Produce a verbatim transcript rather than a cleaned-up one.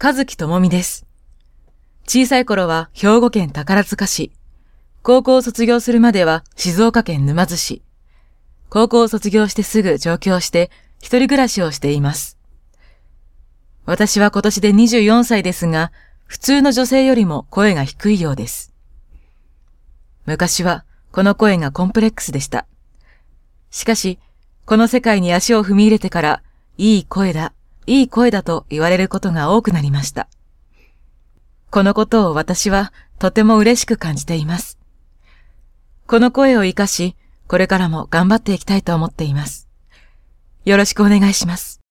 和木智美です。小さい頃は兵庫県宝塚市、高校を卒業するまでは静岡県沼津市、高校を卒業してすぐ上京して一人暮らしをしています。私は今年でにじゅうよんさいですが、普通の女性よりも声が低いようです。昔はこの声がコンプレックスでした。しかし、この世界に足を踏み入れてから、いい声だ、いい声だと言われることが多くなりました。このことを私はとても嬉しく感じています。この声を生かし、これからも頑張っていきたいと思っています。よろしくお願いします。